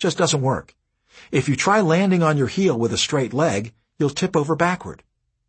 Just doesn't work. If you try landing on your heel with a straight leg, you'll tip over backward.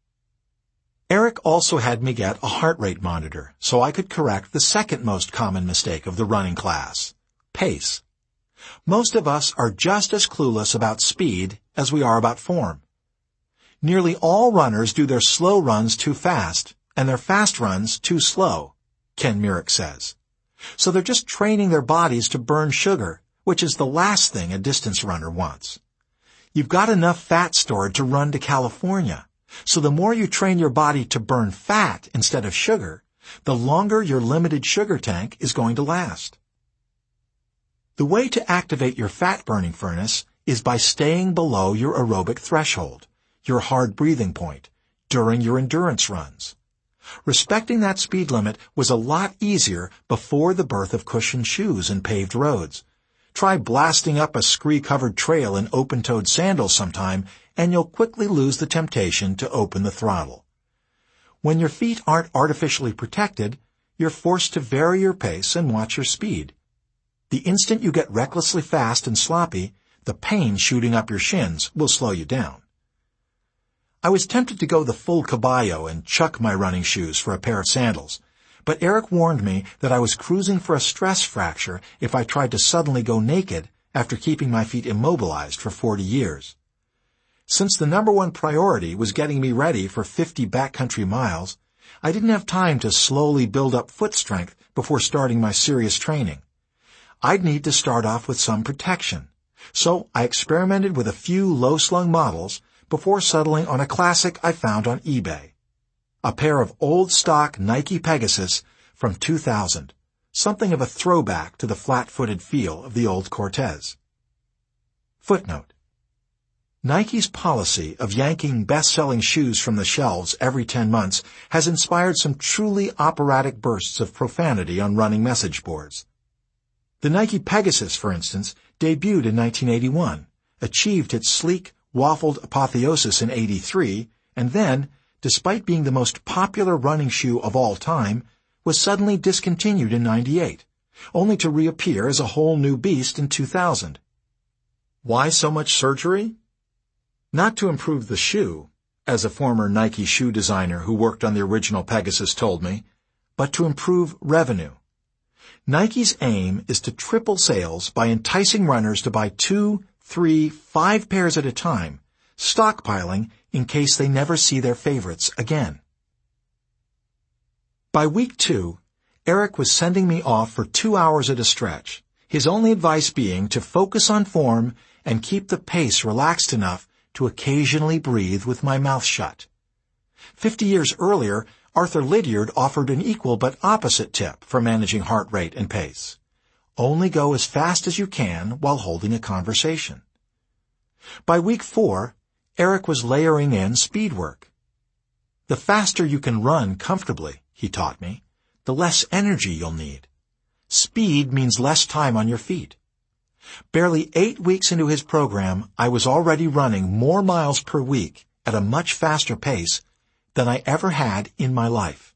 Eric also had me get a heart rate monitor so I could correct the second most common mistake of the running class: pace. Most of us are just as clueless about speed as we are about form. Nearly all runners do their slow runs too fast and their fast runs too slow, Ken Murick says. So they're just training their bodies to burn sugar, which is the last thing a distance runner wants. You've got enough fat stored to run to California. So the more you train your body to burn fat instead of sugar, the longer your limited sugar tank is going to last. The way to activate your fat-burning furnace is by staying below your aerobic threshold, your hard breathing point, during your endurance runs. Respecting that speed limit was a lot easier before the birth of cushioned shoes and paved roads. Try blasting up a scree-covered trail in open-toed sandals sometime, and you'll quickly lose the temptation to open the throttle. When your feet aren't artificially protected, you're forced to vary your pace and watch your speed. The instant you get recklessly fast and sloppy, the pain shooting up your shins will slow you down. I was tempted to go the full caballo and chuck my running shoes for a pair of sandals, but Eric warned me that I was cruising for a stress fracture if I tried to suddenly go naked after keeping my feet immobilized for 40 years. Since the number one priority was getting me ready for 50 backcountry miles, I didn't have time to slowly build up foot strength before starting my serious training. I'd need to start off with some protection, so I experimented with a few low-slung models before settling on a classic I found on eBay. A pair of old-stock Nike Pegasus from 2000, something of a throwback to the flat-footed feel of the old Cortez. Footnote: Nike's policy of yanking best-selling shoes from the shelves every 10 months has inspired some truly operatic bursts of profanity on running message boards. The Nike Pegasus, for instance, debuted in 1981, achieved its sleek, waffled apotheosis in 83, and then, despite being the most popular running shoe of all time, was suddenly discontinued in 98, only to reappear as a whole new beast in 2000. Why so much surgery? Not to improve the shoe, as a former Nike shoe designer who worked on the original Pegasus told me, but to improve revenue. Nike's aim is to triple sales by enticing runners to buy 2, 3, 5 pairs at a time, stockpiling in case they never see their favorites again. By week 2, Eric was sending me off for 2 hours at a stretch, his only advice being to focus on form and keep the pace relaxed enough to occasionally breathe with my mouth shut. 50 years earlier, Arthur Lydiard offered an equal but opposite tip for managing heart rate and pace. Only go as fast as you can while holding a conversation. By week 4, Eric was layering in speed work. The faster you can run comfortably, he taught me, the less energy you'll need. Speed means less time on your feet. Barely 8 weeks into his program, I was already running more miles per week at a much faster pace than I ever had in my life.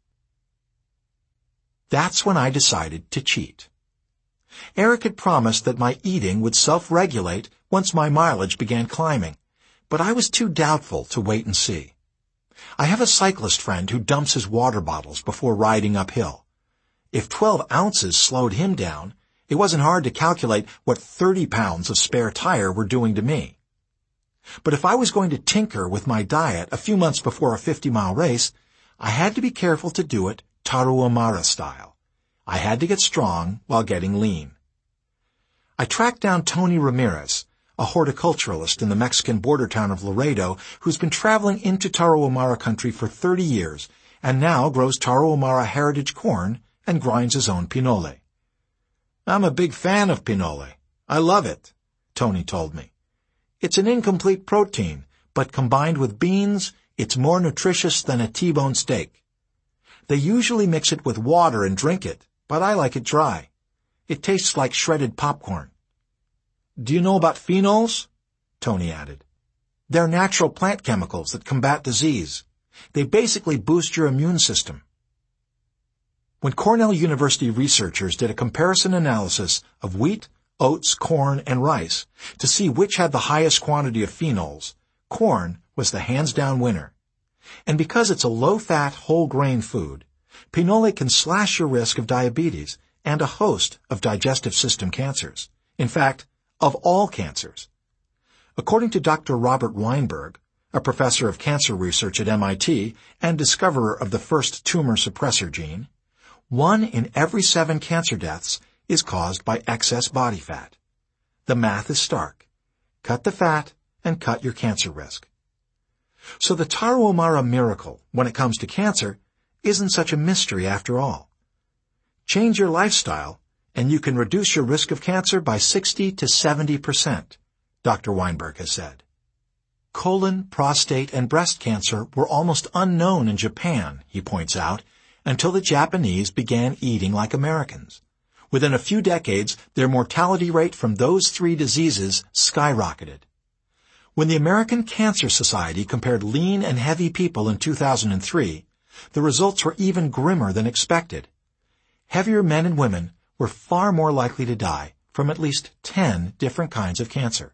That's when I decided to cheat. Eric had promised that my eating would self-regulate once my mileage began climbing, but I was too doubtful to wait and see. I have a cyclist friend who dumps his water bottles before riding uphill. If 12 ounces slowed him down, it wasn't hard to calculate what 30 pounds of spare tire were doing to me. But if I was going to tinker with my diet a few months before a 50-mile race, I had to be careful to do it Tarahumara style. I had to get strong while getting lean. I tracked down Tony Ramirez, a horticulturalist in the Mexican border town of Laredo who's been traveling into Tarahumara country for 30 years and now grows Tarahumara heritage corn and grinds his own pinole. I'm a big fan of pinole. I love it, Tony told me. It's an incomplete protein, but combined with beans, it's more nutritious than a T-bone steak. They usually mix it with water and drink it, but I like it dry. It tastes like shredded popcorn. Do you know about phenols? Tony added. They're natural plant chemicals that combat disease. They basically boost your immune system. When Cornell University researchers did a comparison analysis of wheat, oats, corn, and rice, to see which had the highest quantity of phenols, corn was the hands-down winner. And because it's a low-fat, whole-grain food, pinole can slash your risk of diabetes and a host of digestive system cancers. In fact, of all cancers. According to Dr. Robert Weinberg, a professor of cancer research at MIT and discoverer of the first tumor suppressor gene, 1 in every 7 cancer deaths is caused by excess body fat. The math is stark. Cut the fat and cut your cancer risk. So the Tarahumara miracle, when it comes to cancer, isn't such a mystery after all. Change your lifestyle, and you can reduce your risk of cancer by 60 to 70%, Dr. Weinberg has said. Colon, prostate, and breast cancer were almost unknown in Japan, he points out, until the Japanese began eating like Americans. Within a few decades, their mortality rate from those 3 diseases skyrocketed. When the American Cancer Society compared lean and heavy people in 2003, the results were even grimmer than expected. Heavier men and women were far more likely to die from at least 10 different kinds of cancer.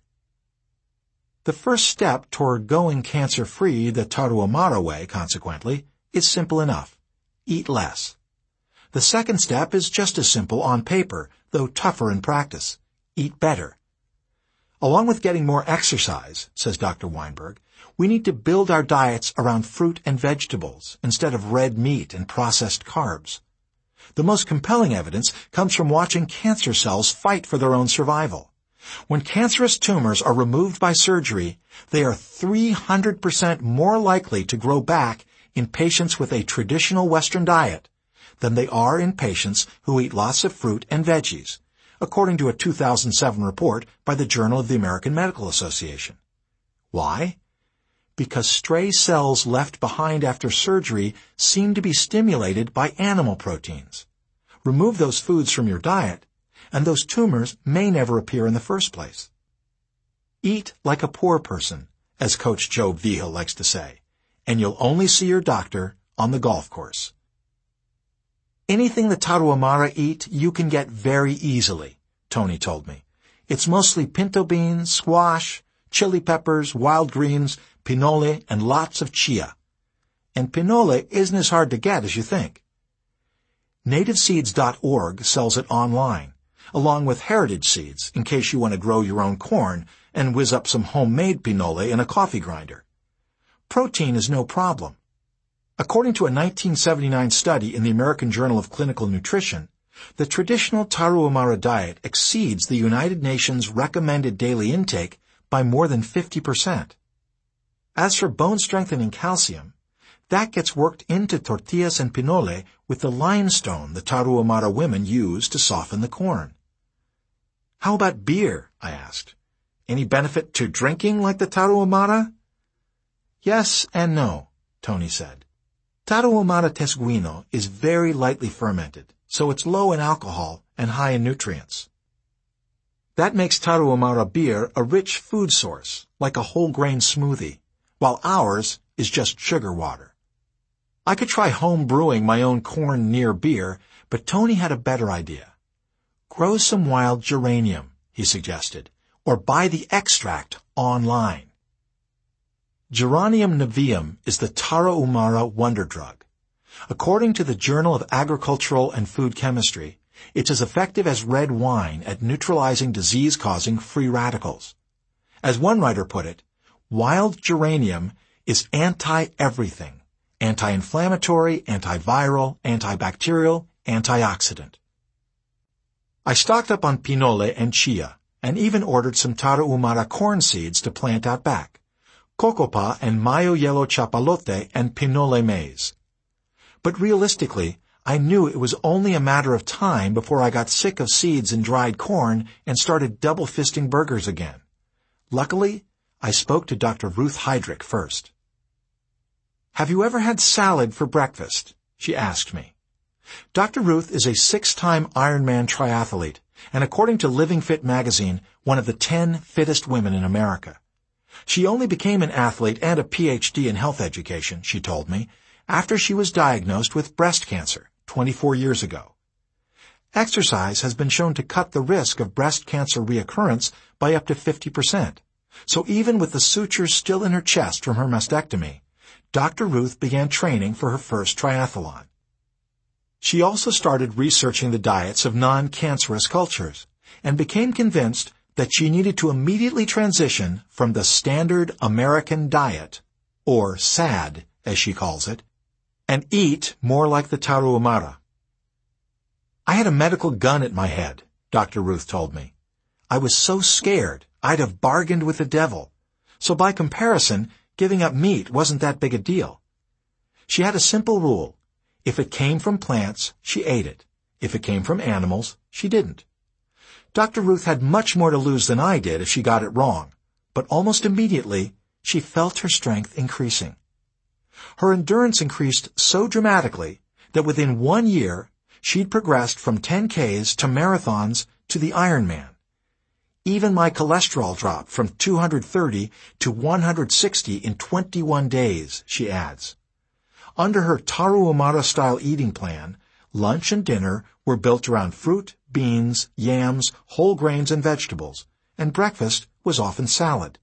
The first step toward going cancer-free the Tarahumara way, consequently, is simple enough. Eat less. The second step is just as simple on paper, though tougher in practice. Eat better. Along with getting more exercise, says Dr. Weinberg, we need to build our diets around fruit and vegetables instead of red meat and processed carbs. The most compelling evidence comes from watching cancer cells fight for their own survival. When cancerous tumors are removed by surgery, they are 300% more likely to grow back in patients with a traditional Western diet than they are in patients who eat lots of fruit and veggies, according to a 2007 report by the Journal of the American Medical Association. Why? Because stray cells left behind after surgery seem to be stimulated by animal proteins. Remove those foods from your diet, and those tumors may never appear in the first place. Eat like a poor person, as Coach Joe Vigil likes to say, and you'll only see your doctor on the golf course. Anything the Tarahumara eat, you can get very easily, Tony told me. It's mostly pinto beans, squash, chili peppers, wild greens, pinole, and lots of chia. And pinole isn't as hard to get as you think. NativeSeeds.org sells it online, along with heritage seeds in case you want to grow your own corn and whiz up some homemade pinole in a coffee grinder. Protein is no problem. According to a 1979 study in the American Journal of Clinical Nutrition, the traditional Tarahumara diet exceeds the United Nations recommended daily intake by more than 50%. As for bone-strengthening calcium, that gets worked into tortillas and pinole with the limestone the Tarahumara women use to soften the corn. How about beer? I asked. Any benefit to drinking like the Tarahumara? Yes and no, Tony said. Tarahumara tesguino is very lightly fermented, so it's low in alcohol and high in nutrients. That makes Tarahumara beer a rich food source, like a whole-grain smoothie, while ours is just sugar water. I could try home brewing my own corn near beer, but Tony had a better idea. Grow some wild geranium, he suggested, or buy the extract online. Geranium niveum is the Tarahumara wonder drug. According to the Journal of Agricultural and Food Chemistry, it's as effective as red wine at neutralizing disease-causing free radicals. As one writer put it, wild geranium is anti-everything, anti-inflammatory, antiviral, antibacterial, antioxidant. I stocked up on pinole and chia, and even ordered some Tarahumara corn seeds to plant out back. Cocopa and Mayo yellow chapalote and pinole maize. But realistically, I knew it was only a matter of time before I got sick of seeds and dried corn and started double-fisting burgers again. Luckily, I spoke to Dr. Ruth Heydrich first. Have you ever had salad for breakfast? She asked me. Dr. Ruth is a 6-time Ironman triathlete, and according to Living Fit magazine, one of the 10 fittest women in America. She only became an athlete and a PhD in health education, she told me, after she was diagnosed with breast cancer 24 years ago. Exercise has been shown to cut the risk of breast cancer reoccurrence by up to 50%. So even with the sutures still in her chest from her mastectomy, Dr. Ruth began training for her first triathlon. She also started researching the diets of non-cancerous cultures and became convinced that she needed to immediately transition from the standard American diet, or SAD as she calls it, and eat more like the Tarahumara. I had a medical gun at my head, Dr. Ruth told me. I was so scared I'd have bargained with the devil. So by comparison, giving up meat wasn't that big a deal. She had a simple rule. If it came from plants, she ate it. If it came from animals, she didn't. Dr. Ruth had much more to lose than I did if she got it wrong, but almost immediately, she felt her strength increasing. Her endurance increased so dramatically that within 1 year, she'd progressed from 10Ks to marathons to the Ironman. Even my cholesterol dropped from 230 to 160 in 21 days, she adds. Under her Tarahumara-style eating plan, lunch and dinner were built around fruit, beans, yams, whole grains, and vegetables, and breakfast was often salad.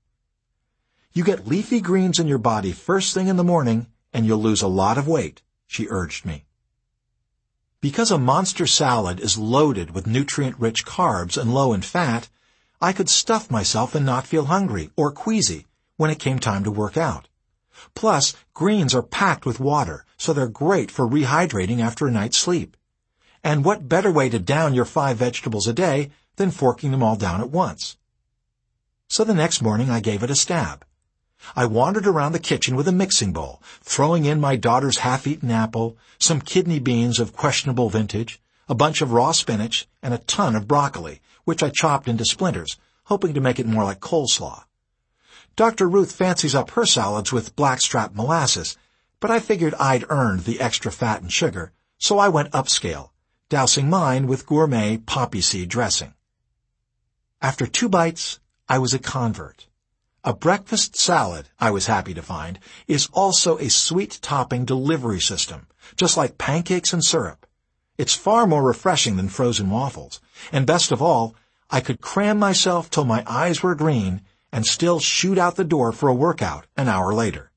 You get leafy greens in your body first thing in the morning, and you'll lose a lot of weight, she urged me. Because a monster salad is loaded with nutrient-rich carbs and low in fat, I could stuff myself and not feel hungry or queasy when it came time to work out. Plus, greens are packed with water, so they're great for rehydrating after a night's sleep. And what better way to down your 5 vegetables a day than forking them all down at once? So the next morning I gave it a stab. I wandered around the kitchen with a mixing bowl, throwing in my daughter's half-eaten apple, some kidney beans of questionable vintage, a bunch of raw spinach, and a ton of broccoli, which I chopped into splinters, hoping to make it more like coleslaw. Dr. Ruth fancies up her salads with blackstrap molasses, but I figured I'd earned the extra fat and sugar, so I went upscale, dousing mine with gourmet poppy seed dressing. After 2 bites, I was a convert. A breakfast salad, I was happy to find, is also a sweet topping delivery system, just like pancakes and syrup. It's far more refreshing than frozen waffles, and best of all, I could cram myself till my eyes were green and still shoot out the door for a workout an hour later.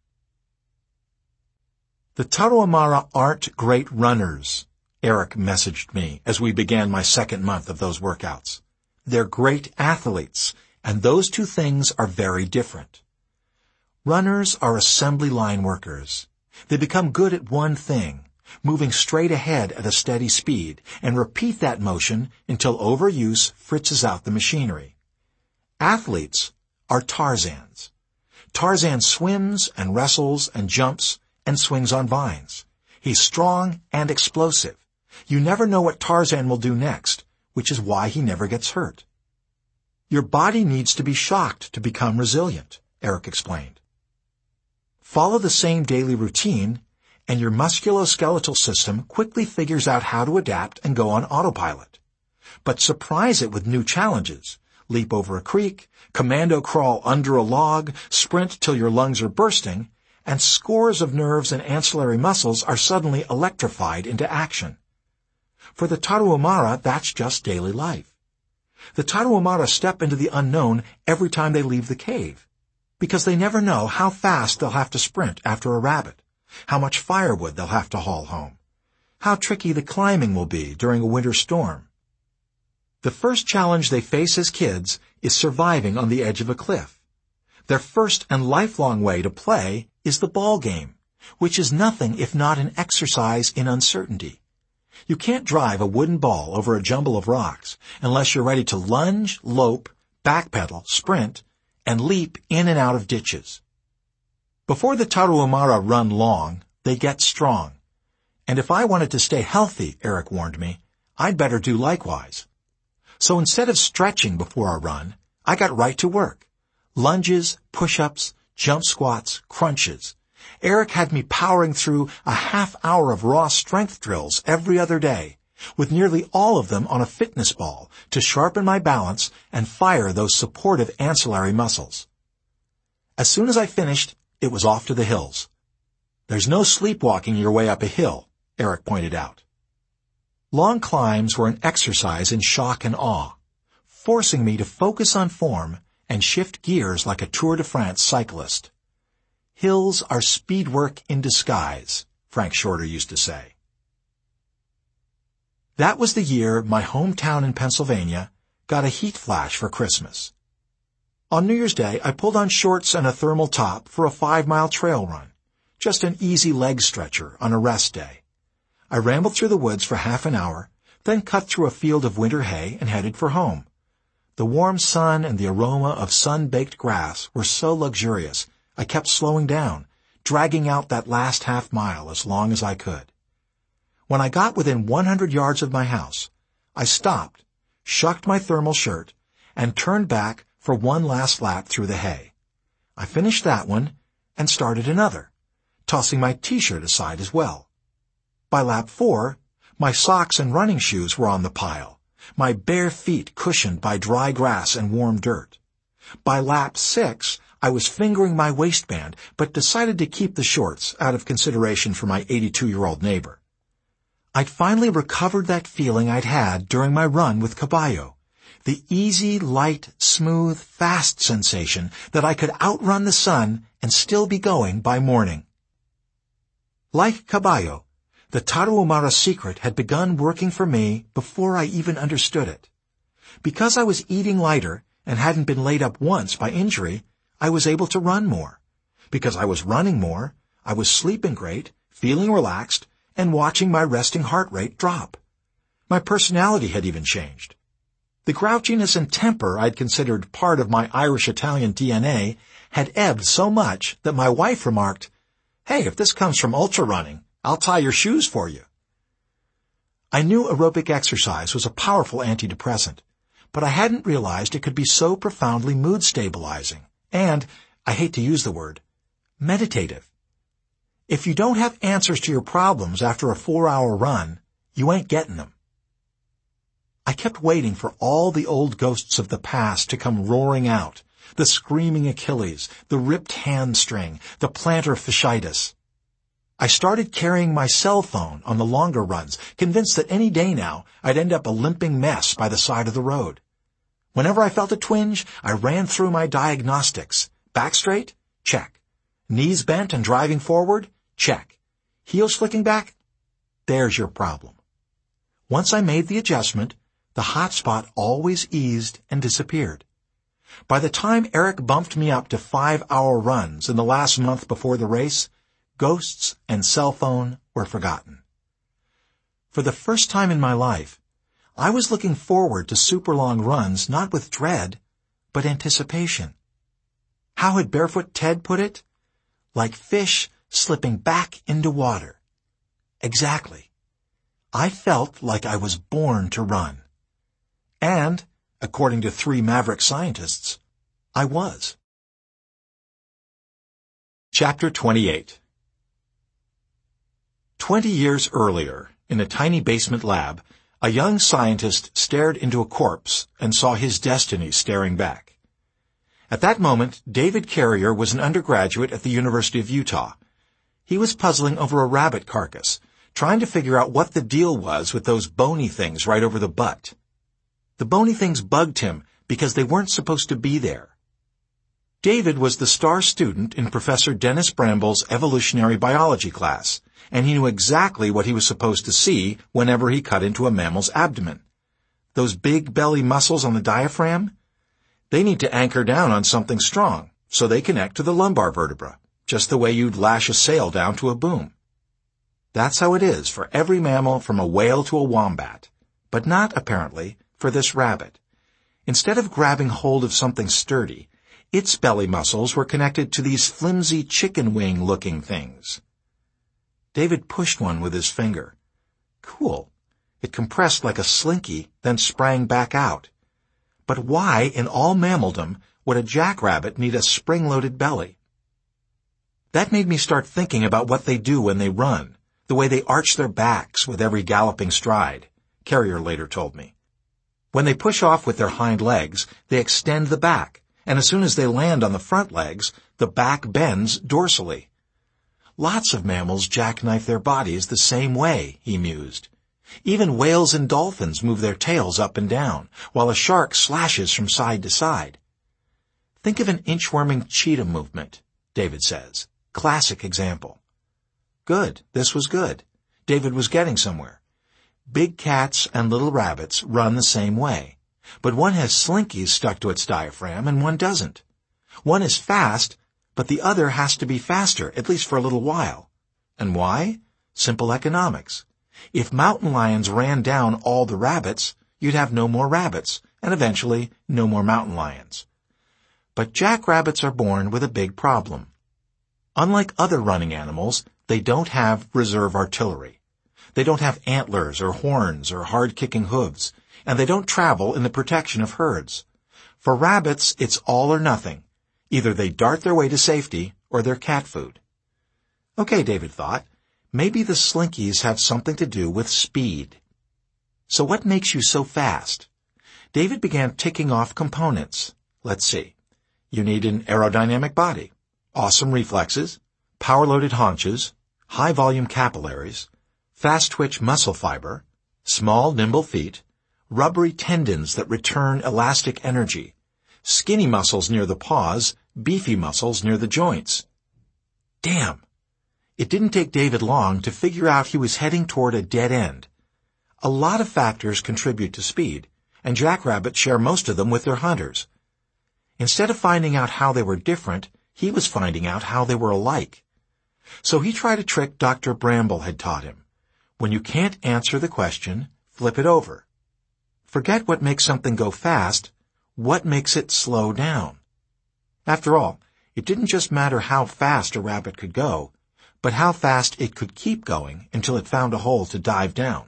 The Tarahumara aren't great runners, Eric messaged me as we began my second month of those workouts. They're great athletes, and those two things are very different. Runners are assembly line workers. They become good at one thing, moving straight ahead at a steady speed, and repeat that motion until overuse fritzes out the machinery. Athletes are Tarzans. Tarzan swims and wrestles and jumps and swings on vines. He's strong and explosive. You never know what Tarzan will do next, which is why he never gets hurt. Your body needs to be shocked to become resilient, Eric explained. Follow the same daily routine, and your musculoskeletal system quickly figures out how to adapt and go on autopilot. But surprise it with new challenges. Leap over a creek, commando crawl under a log, sprint till your lungs are bursting, and scores of nerves and ancillary muscles are suddenly electrified into action. For the Tarahumara, that's just daily life. The Tarahumara step into the unknown every time they leave the cave, because they never know how fast they'll have to sprint after a rabbit, how much firewood they'll have to haul home, how tricky the climbing will be during a winter storm. The first challenge they face as kids is surviving on the edge of a cliff. Their first and lifelong way to play is the ball game, which is nothing if not an exercise in uncertainty. You can't drive a wooden ball over a jumble of rocks unless you're ready to lunge, lope, backpedal, sprint, and leap in and out of ditches. Before the Tarahumara run long, they get strong. And if I wanted to stay healthy, Eric warned me, I'd better do likewise. So instead of stretching before a run, I got right to work. Lunges, push-ups, jump squats, crunches. Eric had me powering through a half hour of raw strength drills every other day, with nearly all of them on a fitness ball to sharpen my balance and fire those supportive ancillary muscles. As soon as I finished, it was off to the hills. There's no sleepwalking your way up a hill, Eric pointed out. Long climbs were an exercise in shock and awe, forcing me to focus on form and shift gears like a Tour de France cyclist. Hills are speed work in disguise, Frank Shorter used to say. That was the year my hometown in Pennsylvania got a heat flash for Christmas. On New Year's Day, I pulled on shorts and a thermal top for a 5-mile trail run, just an easy leg stretcher on a rest day. I rambled through the woods for half an hour, then cut through a field of winter hay and headed for home. The warm sun and the aroma of sun-baked grass were so luxurious, I kept slowing down, dragging out that last half mile as long as I could. When I got within 100 yards of my house, I stopped, shucked my thermal shirt, and turned back for one last lap through the hay. I finished that one and started another, tossing my t-shirt aside as well. By lap 4, my socks and running shoes were on the pile, my bare feet cushioned by dry grass and warm dirt. By lap 6, I was fingering my waistband, but decided to keep the shorts out of consideration for my 82-year-old neighbor. I'd finally recovered that feeling I'd had during my run with Caballo, the easy, light, smooth, fast sensation that I could outrun the sun and still be going by morning. Like Caballo, the Tarahumara secret had begun working for me before I even understood it. Because I was eating lighter and hadn't been laid up once by injury, I was able to run more. Because I was running more, I was sleeping great, feeling relaxed, and watching my resting heart rate drop. My personality had even changed. The grouchiness and temper I'd considered part of my Irish-Italian DNA had ebbed so much that my wife remarked, "Hey, if this comes from ultra running, I'll tie your shoes for you." I knew aerobic exercise was a powerful antidepressant, but I hadn't realized it could be so profoundly mood-stabilizing and, I hate to use the word, meditative. If you don't have answers to your problems after a 4-hour run, you ain't getting them. I kept waiting for all the old ghosts of the past to come roaring out, the screaming Achilles, the ripped hamstring, the plantar fasciitis. I started carrying my cell phone on the longer runs, convinced that any day now I'd end up a limping mess by the side of the road. Whenever I felt a twinge, I ran through my diagnostics. Back straight? Check. Knees bent and driving forward? Check. Heels flicking back? There's your problem. Once I made the adjustment, the hot spot always eased and disappeared. By the time Eric bumped me up to 5-hour runs in the last month before the race, ghosts and cell phone were forgotten. For the first time in my life, I was looking forward to super long runs not with dread, but anticipation. How had Barefoot Ted put it? Like fish slipping back into water. Exactly. I felt like I was born to run. And, according to 3 maverick scientists, I was. Chapter 28. 20 years earlier, in a tiny basement lab, a young scientist stared into a corpse and saw his destiny staring back. At that moment, David Carrier was an undergraduate at the University of Utah. He was puzzling over a rabbit carcass, trying to figure out what the deal was with those bony things right over the butt. The bony things bugged him because they weren't supposed to be there. David was the star student in Professor Dennis Bramble's evolutionary biology class, and he knew exactly what he was supposed to see whenever he cut into a mammal's abdomen. Those big belly muscles on the diaphragm? They need to anchor down on something strong, so they connect to the lumbar vertebra, just the way you'd lash a sail down to a boom. That's how it is for every mammal from a whale to a wombat, but not, apparently, for this rabbit. Instead of grabbing hold of something sturdy, its belly muscles were connected to these flimsy chicken wing-looking things. David pushed one with his finger. Cool. It compressed like a slinky, then sprang back out. But why, in all mammaldom, would a jackrabbit need a spring-loaded belly? That made me start thinking about what they do when they run, the way they arch their backs with every galloping stride, Carrier later told me. When they push off with their hind legs, they extend the back, and as soon as they land on the front legs, the back bends dorsally. Lots of mammals jackknife their bodies the same way, he mused. Even whales and dolphins move their tails up and down, while a shark slashes from side to side. Think of an inchworming cheetah movement, David says. Classic example. Good. This was good. David was getting somewhere. Big cats and little rabbits run the same way, but one has slinkies stuck to its diaphragm and one doesn't. One is fast, but the other has to be faster, at least for a little while. And why? Simple economics. If mountain lions ran down all the rabbits, you'd have no more rabbits, and eventually no more mountain lions. But jackrabbits are born with a big problem. Unlike other running animals, they don't have reserve artillery. They don't have antlers or horns or hard-kicking hooves, and they don't travel in the protection of herds. For rabbits, it's all or nothing. Either they dart their way to safety or they're cat food. Okay, David thought, maybe the slinkies have something to do with speed. So what makes you so fast? David began ticking off components. Let's see. You need an aerodynamic body, awesome reflexes, power-loaded haunches, high-volume capillaries, fast-twitch muscle fiber, small, nimble feet, rubbery tendons that return elastic energy, skinny muscles near the paws, beefy muscles near the joints. Damn! It didn't take David long to figure out he was heading toward a dead end. A lot of factors contribute to speed, and jackrabbits share most of them with their hunters. Instead of finding out how they were different, he was finding out how they were alike. So he tried a trick Dr. Bramble had taught him. When you can't answer the question, flip it over. Forget what makes something go fast. What makes it slow down? After all, it didn't just matter how fast a rabbit could go, but how fast it could keep going until it found a hole to dive down.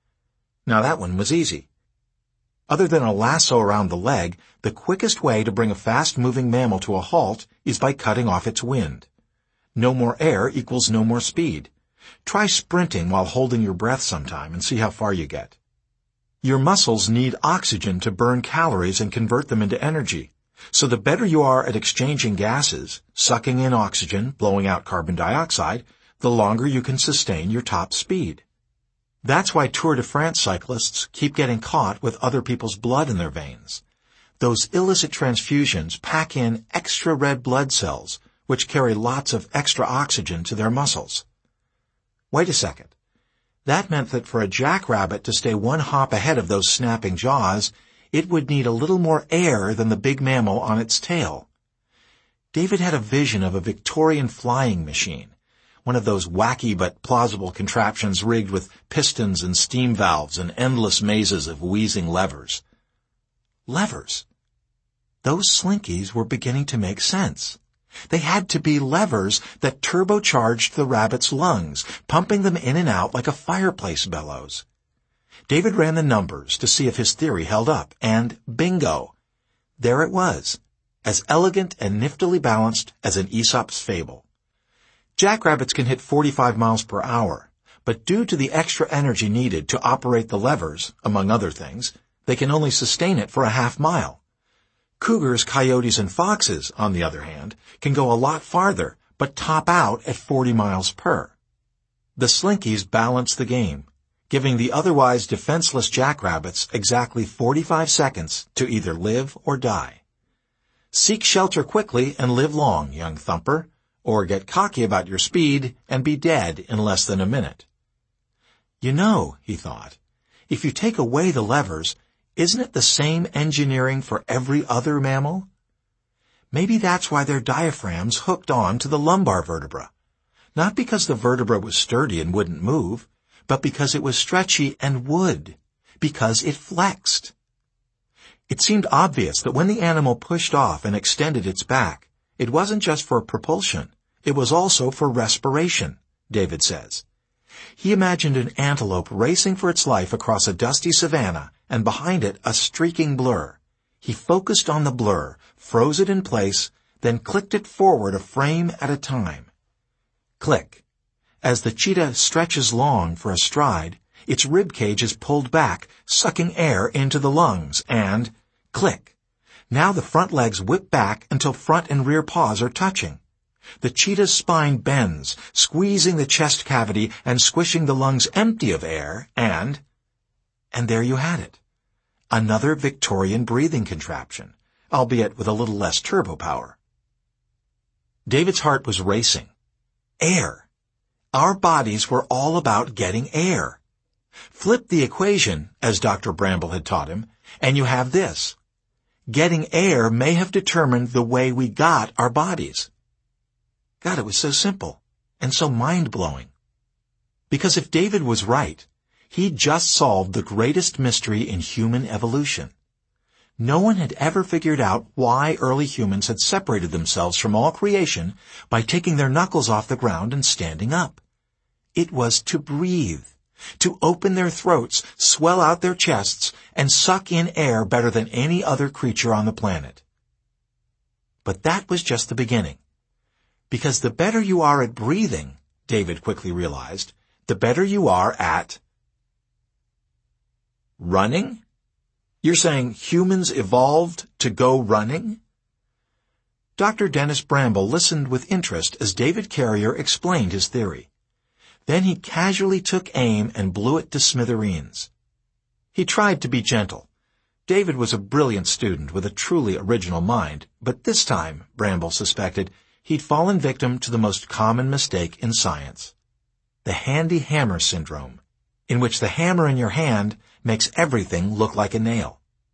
Now that one was easy. Other than a lasso around the leg, the quickest way to bring a fast-moving mammal to a halt is by cutting off its wind. No more air equals no more speed. Try sprinting while holding your breath sometime and see how far you get. Your muscles need oxygen to burn calories and convert them into energy. So the better you are at exchanging gases, sucking in oxygen, blowing out carbon dioxide, the longer you can sustain your top speed. That's why Tour de France cyclists keep getting caught with other people's blood in their veins. Those illicit transfusions pack in extra red blood cells, which carry lots of extra oxygen to their muscles. Wait a second. That meant that for a jackrabbit to stay one hop ahead of those snapping jaws, it would need a little more air than the big mammal on its tail. David had a vision of a Victorian flying machine, one of those wacky but plausible contraptions rigged with pistons and steam valves and endless mazes of wheezing levers. Levers. Those slinkies were beginning to make sense. They had to be levers that turbocharged the rabbit's lungs, pumping them in and out like a fireplace bellows. David ran the numbers to see if his theory held up, and bingo! There it was, as elegant and niftily balanced as an Aesop's fable. Jackrabbits can hit 45 miles per hour, but due to the extra energy needed to operate the levers, among other things, they can only sustain it for a half mile. Cougars, coyotes, and foxes, on the other hand, can go a lot farther, but top out at 40 miles per. The slinkies balance the game, giving the otherwise defenseless jackrabbits exactly 45 seconds to either live or die. Seek shelter quickly and live long, young thumper, or get cocky about your speed and be dead in less than a minute. You know, he thought, if you take away the levers, isn't it the same engineering for every other mammal? Maybe that's why their diaphragms hooked on to the lumbar vertebra. Not because the vertebra was sturdy and wouldn't move, but because it was stretchy and would, because it flexed. It seemed obvious that when the animal pushed off and extended its back, it wasn't just for propulsion, it was also for respiration, David says. He imagined an antelope racing for its life across a dusty savanna, and behind it a streaking blur. He focused on the blur, froze it in place, then clicked it forward a frame at a time. Click. As the cheetah stretches long for a stride, its rib cage is pulled back, sucking air into the lungs, and click. Now the front legs whip back until front and rear paws are touching. The cheetah's spine bends, squeezing the chest cavity and squishing the lungs empty of air, and And there you had it. Another Victorian breathing contraption, albeit with a little less turbo power. David's heart was racing. Air. Our bodies were all about getting air. Flip the equation, as Dr. Bramble had taught him, and you have this. Getting air may have determined the way we got our bodies. God, it was so simple and so mind-blowing. Because if David was right, he'd just solved the greatest mystery in human evolution. No one had ever figured out why early humans had separated themselves from all creation by taking their knuckles off the ground and standing up. It was to breathe, to open their throats, swell out their chests, and suck in air better than any other creature on the planet. But that was just the beginning. Because the better you are at breathing, David quickly realized, the better you are at running? You're saying humans evolved to go running? Dr. Dennis Bramble listened with interest as David Carrier explained his theory. Then he casually took aim and blew it to smithereens. He tried to be gentle. David was a brilliant student with a truly original mind, but this time, Bramble suspected, he'd fallen victim to the most common mistake in science. The handy hammer syndrome, in which the hammer in your hand makes everything look like a nail.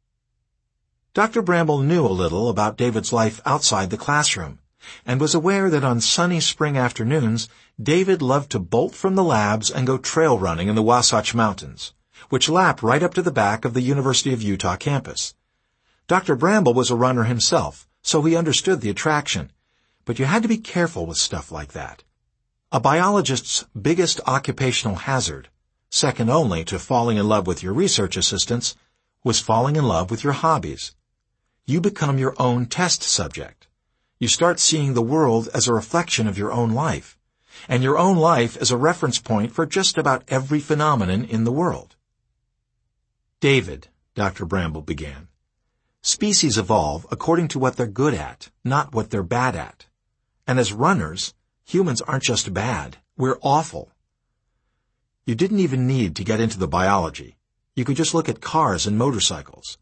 Dr. Bramble knew a little about David's life outside the classroom, and was aware that on sunny spring afternoons, David loved to bolt from the labs and go trail running in the Wasatch Mountains, which lap right up to the back of the University of Utah campus. Dr. Bramble was a runner himself, so he understood the attraction, but you had to be careful with stuff like that. A biologist's biggest occupational hazard, second only to falling in love with your research assistants, was falling in love with your hobbies. You become your own test subject. You start seeing the world as a reflection of your own life, and your own life as a reference point for just about every phenomenon in the world. David, Dr. Bramble began, species evolve according to what they're good at, not what they're bad at. And as runners, humans aren't just bad, we're awful. You didn't even need to get into the biology. You could just look at cars and motorcycles.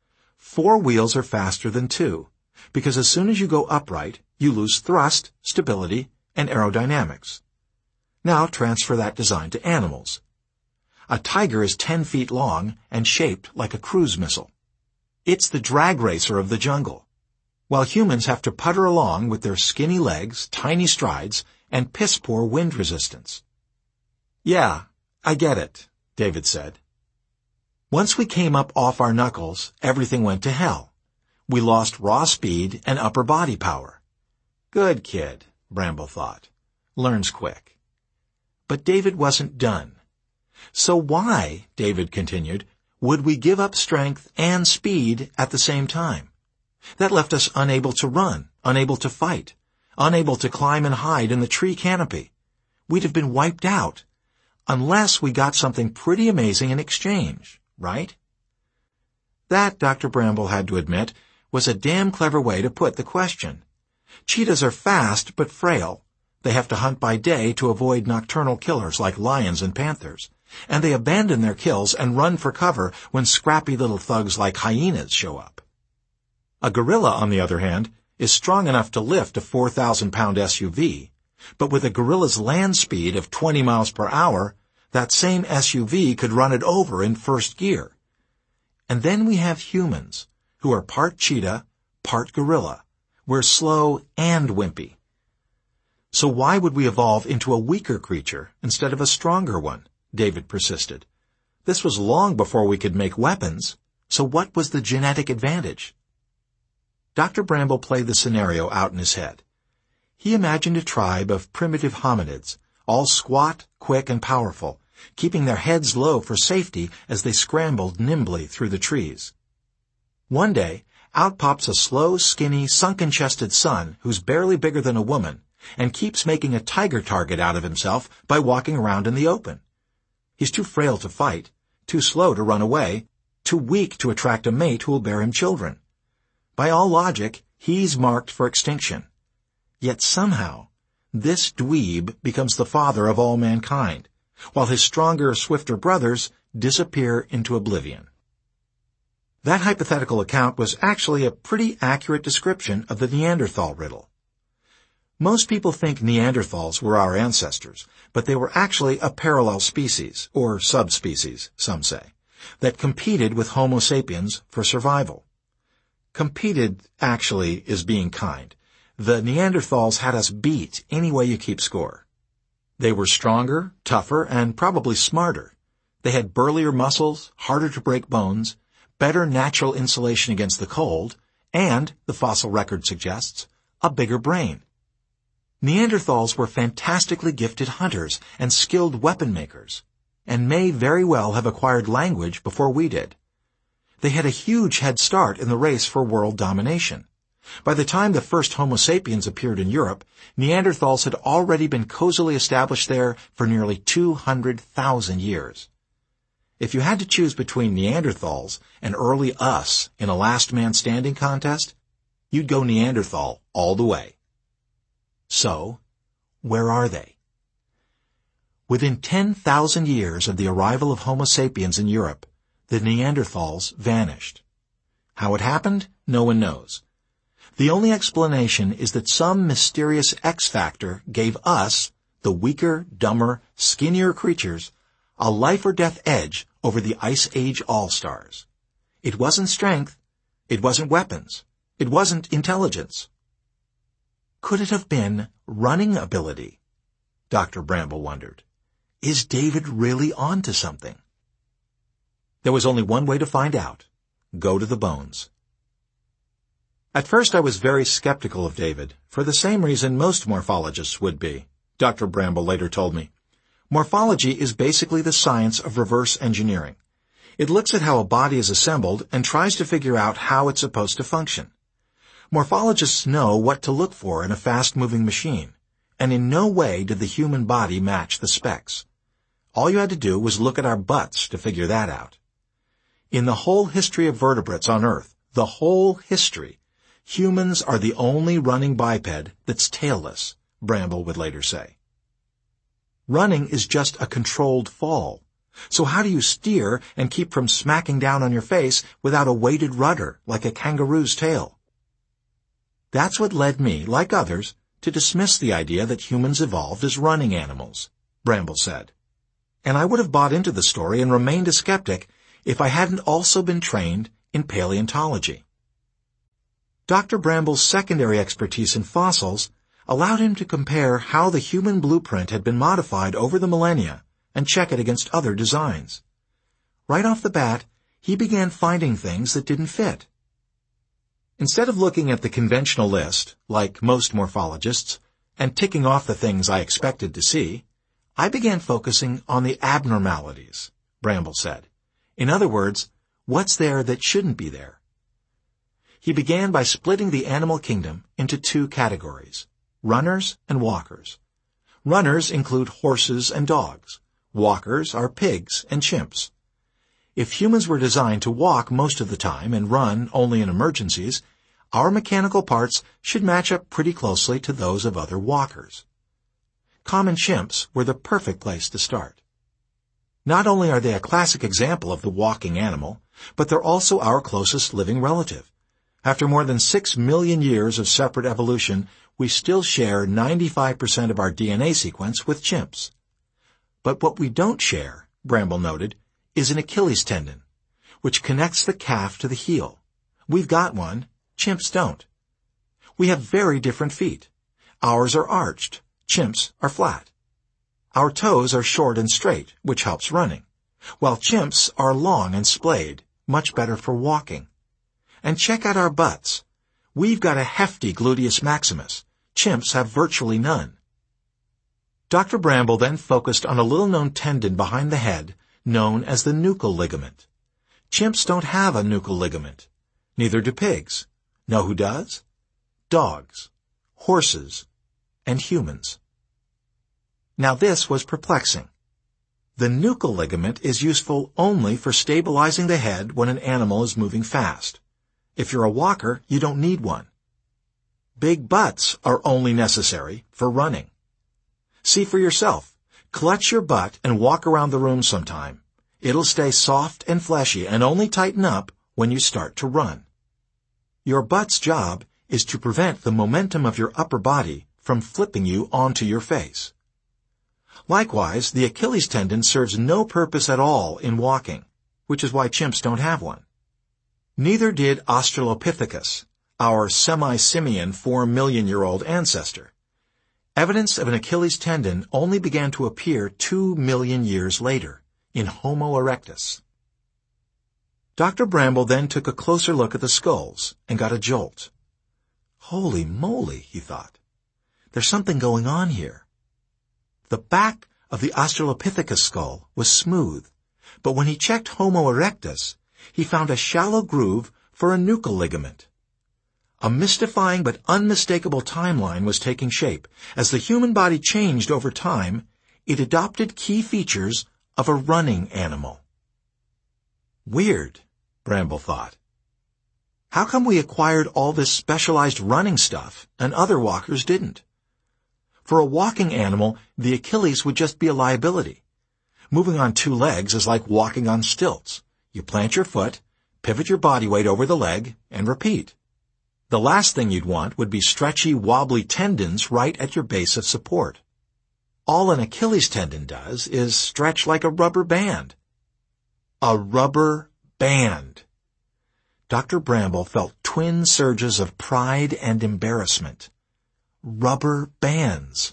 4 wheels are faster than 2, because as soon as you go upright, you lose thrust, stability, and aerodynamics. Now transfer that design to animals. A tiger is 10 feet long and shaped like a cruise missile. It's the drag racer of the jungle, while humans have to putter along with their skinny legs, tiny strides, and piss-poor wind resistance. Yeah, I get it, David said. Once we came up off our knuckles, everything went to hell. We lost raw speed and upper body power. Good kid, Bramble thought. Learns quick. But David wasn't done. So why, David continued, would we give up strength and speed at the same time? That left us unable to run, unable to fight, unable to climb and hide in the tree canopy. We'd have been wiped out, unless we got something pretty amazing in exchange, right? That, Dr. Bramble had to admit, was a damn clever way to put the question. Cheetahs are fast but frail. They have to hunt by day to avoid nocturnal killers like lions and panthers, and they abandon their kills and run for cover when scrappy little thugs like hyenas show up. A gorilla, on the other hand, is strong enough to lift a 4,000-pound SUV, but with a gorilla's land speed of 20 miles per hour, that same SUV could run it over in first gear. And then we have humans, who are part cheetah, part gorilla. We're slow and wimpy. So why would we evolve into a weaker creature instead of a stronger one? David persisted. This was long before we could make weapons, so what was the genetic advantage? Dr. Bramble played the scenario out in his head. He imagined a tribe of primitive hominids, all squat, quick, and powerful, keeping their heads low for safety as they scrambled nimbly through the trees. One day, out pops a slow, skinny, sunken-chested son who's barely bigger than a woman and keeps making a tiger target out of himself by walking around in the open. He's too frail to fight, too slow to run away, too weak to attract a mate who will bear him children. By all logic, he's marked for extinction. Yet somehow, this dweeb becomes the father of all mankind, while his stronger, swifter brothers disappear into oblivion. That hypothetical account was actually a pretty accurate description of the Neanderthal riddle. Most people think Neanderthals were our ancestors, but they were actually a parallel species, or subspecies, some say, that competed with Homo sapiens for survival. Competed, actually, is being kind. The Neanderthals had us beat any way you keep score. They were stronger, tougher, and probably smarter. They had burlier muscles, harder to break bones, better natural insulation against the cold, and, the fossil record suggests, a bigger brain. Neanderthals were fantastically gifted hunters and skilled weapon makers, and may very well have acquired language before we did. They had a huge head start in the race for world domination. By the time the first Homo sapiens appeared in Europe, Neanderthals had already been cozily established there for nearly 200,000 years. If you had to choose between Neanderthals and early us in a last man standing contest, you'd go Neanderthal all the way. So, where are they? Within 10,000 years of the arrival of Homo sapiens in Europe, the Neanderthals vanished. How it happened, no one knows. The only explanation is that some mysterious X factor gave us, the weaker, dumber, skinnier creatures, a life-or-death edge over the Ice Age All-Stars. It wasn't strength. It wasn't weapons. It wasn't intelligence. Could it have been running ability? Dr. Bramble wondered. Is David really on to something? There was only one way to find out. Go to the bones. At first I was very skeptical of David, for the same reason most morphologists would be, Dr. Bramble later told me. Morphology is basically the science of reverse engineering. It looks at how a body is assembled and tries to figure out how it's supposed to function. Morphologists know what to look for in a fast-moving machine, and in no way did the human body match the specs. All you had to do was look at our butts to figure that out. In the whole history of vertebrates on Earth, the whole history, humans are the only running biped that's tailless, Bramble would later say. Running is just a controlled fall. So how do you steer and keep from smacking down on your face without a weighted rudder like a kangaroo's tail? That's what led me, like others, to dismiss the idea that humans evolved as running animals, Bramble said. And I would have bought into the story and remained a skeptic if I hadn't also been trained in paleontology. Dr. Bramble's secondary expertise in fossils allowed him to compare how the human blueprint had been modified over the millennia and check it against other designs. Right off the bat, he began finding things that didn't fit. Instead of looking at the conventional list, like most morphologists, and ticking off the things I expected to see, I began focusing on the abnormalities, Bramble said. In other words, what's there that shouldn't be there? He began by splitting the animal kingdom into two categories, runners and walkers. Runners include horses and dogs. Walkers are pigs and chimps. If humans were designed to walk most of the time and run only in emergencies, our mechanical parts should match up pretty closely to those of other walkers. Common chimps were the perfect place to start. Not only are they a classic example of the walking animal, but they're also our closest living relative. After more than 6 million years of separate evolution, we still share 95% of our DNA sequence with chimps. But what we don't share, Bramble noted, is an Achilles tendon, which connects the calf to the heel. We've got one, chimps don't. We have very different feet. Ours are arched, chimps are flat. Our toes are short and straight, which helps running, while chimps are long and splayed, much better for walking. And check out our butts. We've got a hefty gluteus maximus. Chimps have virtually none. Dr. Bramble then focused on a little-known tendon behind the head known as the nuchal ligament. Chimps don't have a nuchal ligament. Neither do pigs. Know who does? Dogs, horses, and humans. Now this was perplexing. The nuchal ligament is useful only for stabilizing the head when an animal is moving fast. If you're a walker, you don't need one. Big butts are only necessary for running. See for yourself. Clutch your butt and walk around the room sometime. It'll stay soft and fleshy and only tighten up when you start to run. Your butt's job is to prevent the momentum of your upper body from flipping you onto your face. Likewise, the Achilles tendon serves no purpose at all in walking, which is why chimps don't have one. Neither did Australopithecus, our semi-simian 4-million-year-old ancestor. Evidence of an Achilles tendon only began to appear 2 million years later, in Homo erectus. Dr. Bramble then took a closer look at the skulls and got a jolt. Holy moly, he thought. There's something going on here. The back of the Australopithecus skull was smooth, but when he checked Homo erectus, he found a shallow groove for a nuchal ligament. A mystifying but unmistakable timeline was taking shape. As the human body changed over time, it adopted key features of a running animal. Weird, Bramble thought. How come we acquired all this specialized running stuff and other walkers didn't? For a walking animal, the Achilles would just be a liability. Moving on 2 legs is like walking on stilts. You plant your foot, pivot your body weight over the leg, and repeat. The last thing you'd want would be stretchy, wobbly tendons right at your base of support. All an Achilles tendon does is stretch like a rubber band. A rubber band. Dr. Bramble felt twin surges of pride and embarrassment. Rubber bands.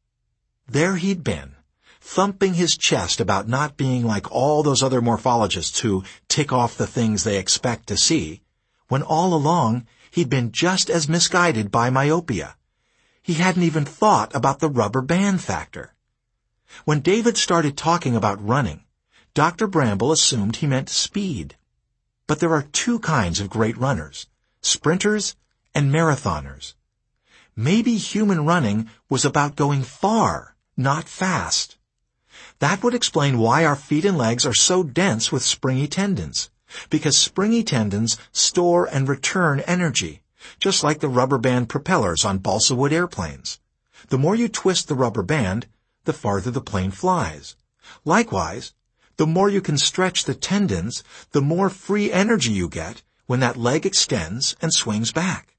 There he'd been, thumping his chest about not being like all those other morphologists who tick off the things they expect to see, when all along he'd been just as misguided by myopia. He hadn't even thought about the rubber band factor. When David started talking about running, Dr. Bramble assumed he meant speed. But there are 2 kinds of great runners, sprinters and marathoners. Maybe human running was about going far, not fast. That would explain why our feet and legs are so dense with springy tendons, because springy tendons store and return energy, just like the rubber band propellers on balsa wood airplanes. The more you twist the rubber band, the farther the plane flies. Likewise, the more you can stretch the tendons, the more free energy you get when that leg extends and swings back.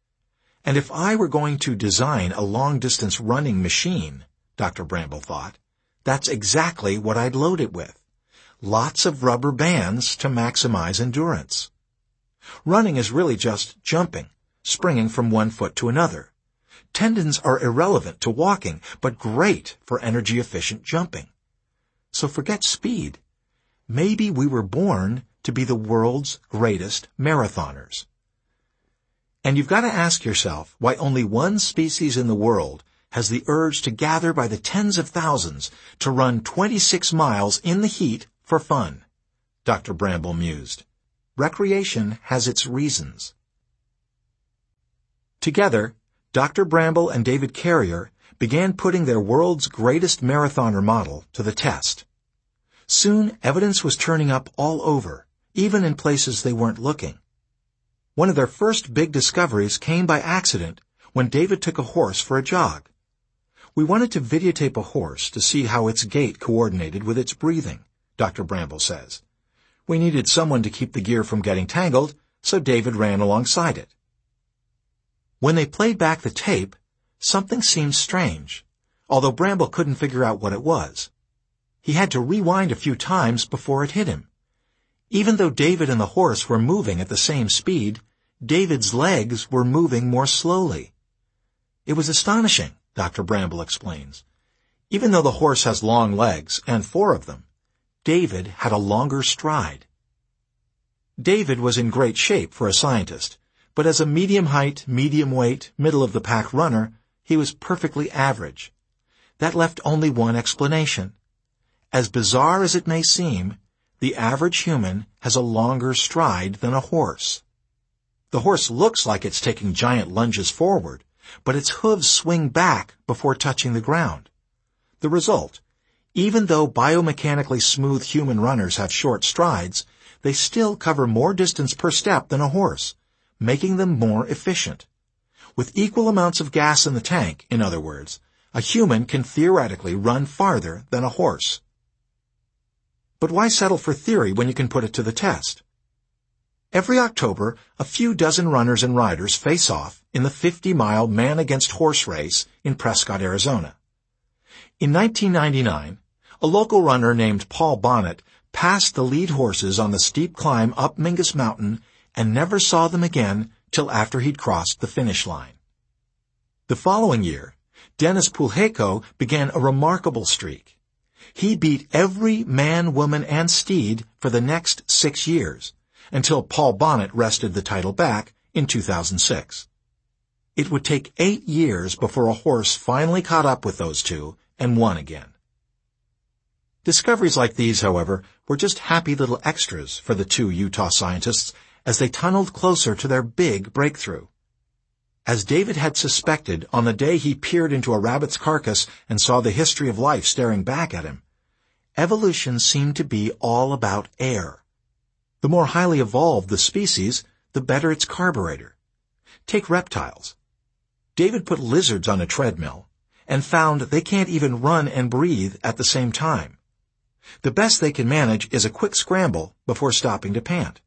And if I were going to design a long-distance running machine, Dr. Bramble thought, that's exactly what I'd load it with. Lots of rubber bands to maximize endurance. Running is really just jumping, springing from one foot to another. Tendons are irrelevant to walking, but great for energy-efficient jumping. So forget speed. Maybe we were born to be the world's greatest marathoners. And you've got to ask yourself why only one species in the world has the urge to gather by the tens of thousands to run 26 miles in the heat for fun, Dr. Bramble mused. Recreation has its reasons. Together, Dr. Bramble and David Carrier began putting their world's greatest marathoner model to the test. Soon, evidence was turning up all over, even in places they weren't looking. One of their first big discoveries came by accident when David took a horse for a jog. We wanted to videotape a horse to see how its gait coordinated with its breathing, Dr. Bramble says. We needed someone to keep the gear from getting tangled, so David ran alongside it. When they played back the tape, something seemed strange, although Bramble couldn't figure out what it was. He had to rewind a few times before it hit him. Even though David and the horse were moving at the same speed, David's legs were moving more slowly. It was astonishing, Dr. Bramble explains. Even though the horse has long legs, and 4 of them, David had a longer stride. David was in great shape for a scientist, but as a medium-height, medium-weight, middle-of-the-pack runner, he was perfectly average. That left only one explanation. As bizarre as it may seem, the average human has a longer stride than a horse. The horse looks like it's taking giant lunges forward, but its hooves swing back before touching the ground. The result, even though biomechanically smooth human runners have short strides, they still cover more distance per step than a horse, making them more efficient. With equal amounts of gas in the tank, in other words, a human can theoretically run farther than a horse. But why settle for theory when you can put it to the test? Every October, a few dozen runners and riders face off in the 50-mile man-against-horse race in Prescott, Arizona. In 1999, a local runner named Paul Bonnet passed the lead horses on the steep climb up Mingus Mountain and never saw them again till after he'd crossed the finish line. The following year, Dennis Pulheco began a remarkable streak. He beat every man, woman, and steed for the next 6 years, until Paul Bonnet wrested the title back in 2006. It would take 8 years before a horse finally caught up with those two and won again. Discoveries like these, however, were just happy little extras for the two Utah scientists as they tunneled closer to their big breakthrough. As David had suspected on the day he peered into a rabbit's carcass and saw the history of life staring back at him, evolution seemed to be all about air. The more highly evolved the species, the better its carburetor. Take reptiles. David put lizards on a treadmill and found they can't even run and breathe at the same time. The best they can manage is a quick scramble before stopping to pant.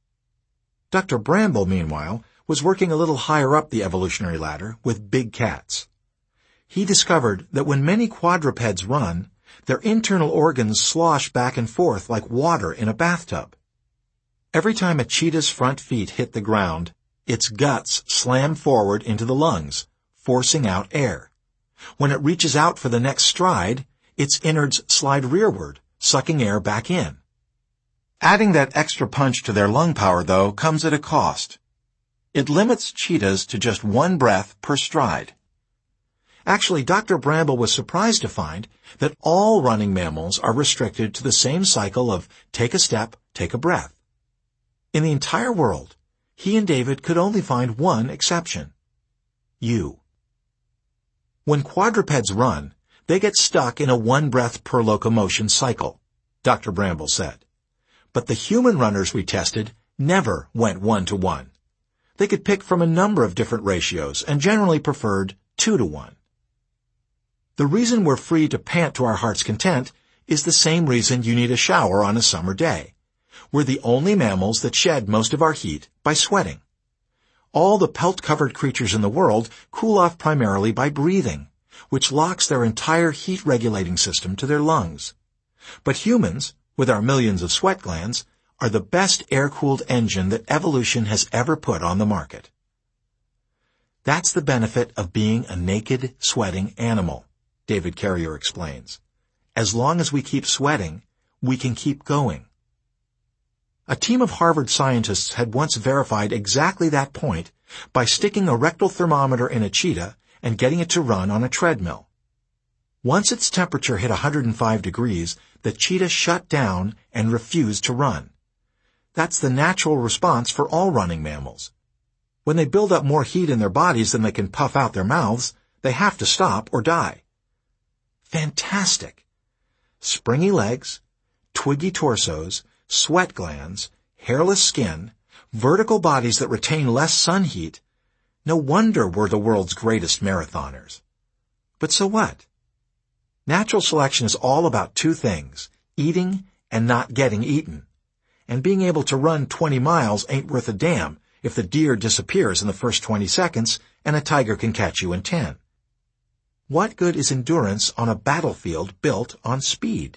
Dr. Bramble, meanwhile, was working a little higher up the evolutionary ladder with big cats. He discovered that when many quadrupeds run, their internal organs slosh back and forth like water in a bathtub. Every time a cheetah's front feet hit the ground, its guts slam forward into the lungs, forcing out air. When it reaches out for the next stride, its innards slide rearward, sucking air back in. Adding that extra punch to their lung power, though, comes at a cost. It limits cheetahs to just 1 breath per stride. Actually, Dr. Bramble was surprised to find that all running mammals are restricted to the same cycle of take a step, take a breath. In the entire world, he and David could only find one exception. You. When quadrupeds run, they get stuck in a 1 breath per locomotion cycle, Dr. Bramble said. But the human runners we tested never went 1-to-1. They could pick from a number of different ratios and generally preferred 2-to-1. The reason we're free to pant to our heart's content is the same reason you need a shower on a summer day. We're the only mammals that shed most of our heat by sweating. All the pelt-covered creatures in the world cool off primarily by breathing, which locks their entire heat-regulating system to their lungs. But humans, with our millions of sweat glands, are the best air-cooled engine that evolution has ever put on the market. That's the benefit of being a naked, sweating animal, David Carrier explains. As long as we keep sweating, we can keep going. A team of Harvard scientists had once verified exactly that point by sticking a rectal thermometer in a cheetah and getting it to run on a treadmill. Once its temperature hit 105 degrees, the cheetah shut down and refused to run. That's the natural response for all running mammals. When they build up more heat in their bodies than they can puff out their mouths, they have to stop or die. Fantastic! Springy legs, twiggy torsos, sweat glands, hairless skin, vertical bodies that retain less sun heat. No wonder we're the world's greatest marathoners. But so what? Natural selection is all about 2 things, eating and not getting eaten. And being able to run 20 miles ain't worth a damn if the deer disappears in the first 20 seconds and a tiger can catch you in 10. What good is endurance on a battlefield built on speed?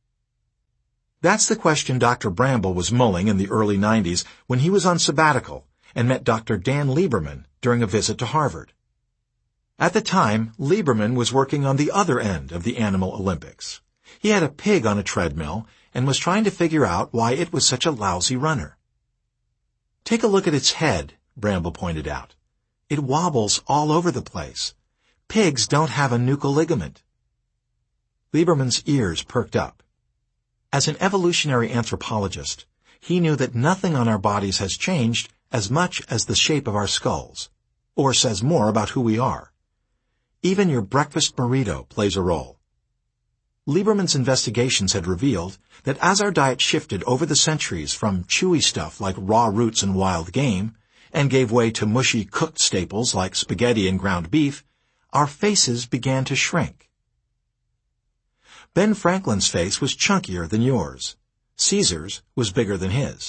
That's the question Dr. Bramble was mulling in the early 90s when he was on sabbatical and met Dr. Dan Lieberman during a visit to Harvard. At the time, Lieberman was working on the other end of the Animal Olympics. He had a pig on a treadmill and was trying to figure out why it was such a lousy runner. Take a look at its head, Bramble pointed out. It wobbles all over the place. Pigs don't have a nuchal ligament. Lieberman's ears perked up. As an evolutionary anthropologist, he knew that nothing on our bodies has changed as much as the shape of our skulls, or says more about who we are. Even your breakfast burrito plays a role. Lieberman's investigations had revealed that as our diet shifted over the centuries from chewy stuff like raw roots and wild game, and gave way to mushy cooked staples like spaghetti and ground beef, our faces began to shrink. Ben Franklin's face was chunkier than yours. Caesar's was bigger than his.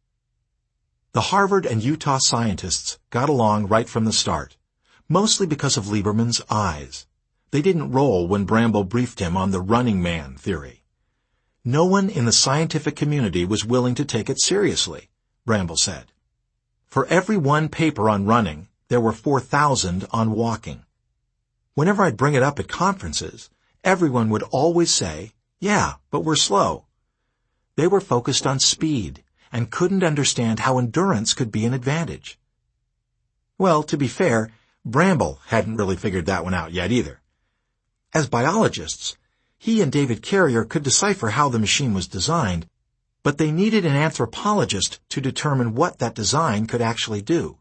The Harvard and Utah scientists got along right from the start, mostly because of Lieberman's eyes. They didn't roll when Bramble briefed him on the running man theory. No one in the scientific community was willing to take it seriously, Bramble said. For every one paper on running, there were 4,000 on walking. Whenever I'd bring it up at conferences, everyone would always say, "Yeah, but we're slow." They were focused on speed and couldn't understand how endurance could be an advantage. Well, to be fair, Bramble hadn't really figured that one out yet either. As biologists, he and David Carrier could decipher how the machine was designed, but they needed an anthropologist to determine what that design could actually do.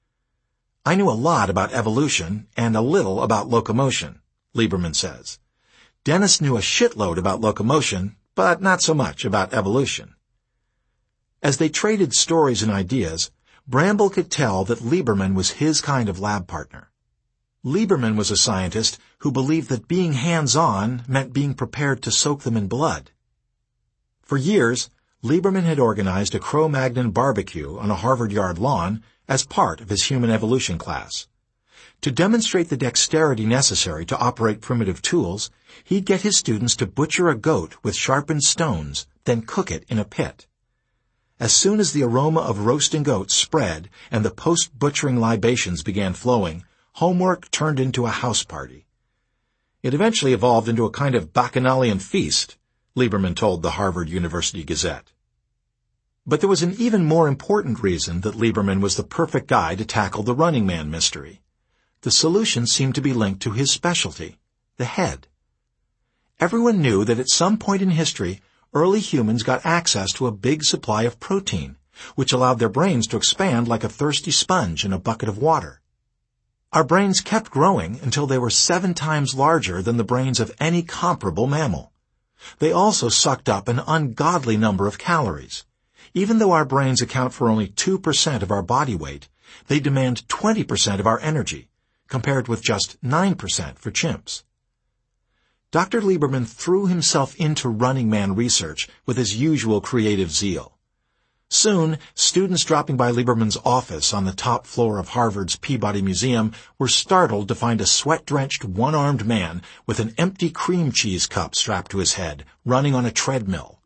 I knew a lot about evolution and a little about locomotion, Lieberman says. Dennis knew a shitload about locomotion, but not so much about evolution. As they traded stories and ideas, Bramble could tell that Lieberman was his kind of lab partner. Lieberman was a scientist who believed that being hands-on meant being prepared to soak them in blood. For years, Lieberman had organized a Cro-Magnon barbecue on a Harvard Yard lawn as part of his human evolution class. To demonstrate the dexterity necessary to operate primitive tools, he'd get his students to butcher a goat with sharpened stones, then cook it in a pit. As soon as the aroma of roasting goats spread and the post-butchering libations began flowing, homework turned into a house party. It eventually evolved into a kind of bacchanalian feast, Lieberman told the Harvard University Gazette. But there was an even more important reason that Lieberman was the perfect guy to tackle the Running Man mystery. The solution seemed to be linked to his specialty, the head. Everyone knew that at some point in history, early humans got access to a big supply of protein, which allowed their brains to expand like a thirsty sponge in a bucket of water. Our brains kept growing until they were 7 times larger than the brains of any comparable mammal. They also sucked up an ungodly number of calories. Even though our brains account for only 2% of our body weight, they demand 20% of our energy, compared with just 9% for chimps. Dr. Lieberman threw himself into Running Man research with his usual creative zeal. Soon, students dropping by Lieberman's office on the top floor of Harvard's Peabody Museum were startled to find a sweat-drenched, one-armed man with an empty cream cheese cup strapped to his head, running on a treadmill.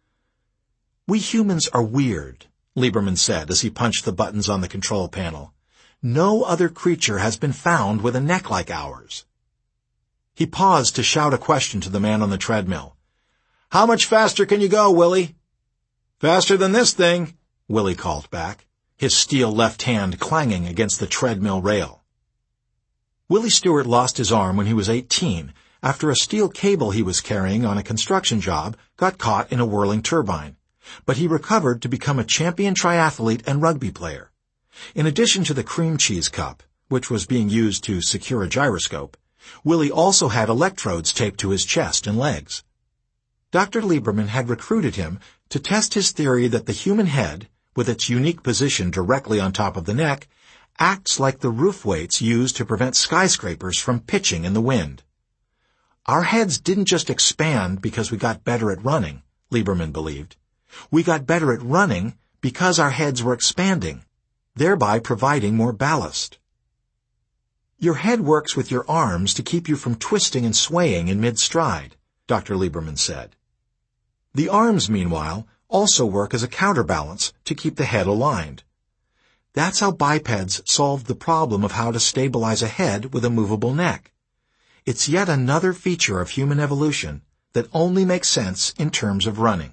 "We humans are weird," Lieberman said as he punched the buttons on the control panel. "No other creature has been found with a neck like ours." He paused to shout a question to the man on the treadmill. "How much faster can you go, Willie?" "Faster than this thing," Willie called back, his steel left hand clanging against the treadmill rail. Willie Stewart lost his arm when he was 18 after a steel cable he was carrying on a construction job got caught in a whirling turbine. But he recovered to become a champion triathlete and rugby player. In addition to the cream cheese cup, which was being used to secure a gyroscope, Willie also had electrodes taped to his chest and legs. Dr. Lieberman had recruited him to test his theory that the human head, with its unique position directly on top of the neck, acts like the roof weights used to prevent skyscrapers from pitching in the wind. Our heads didn't just expand because we got better at running, Lieberman believed. We got better at running because our heads were expanding, thereby providing more ballast. "Your head works with your arms to keep you from twisting and swaying in mid-stride," Dr. Lieberman said. The arms, meanwhile, also work as a counterbalance to keep the head aligned. That's how bipeds solved the problem of how to stabilize a head with a movable neck. It's yet another feature of human evolution that only makes sense in terms of running.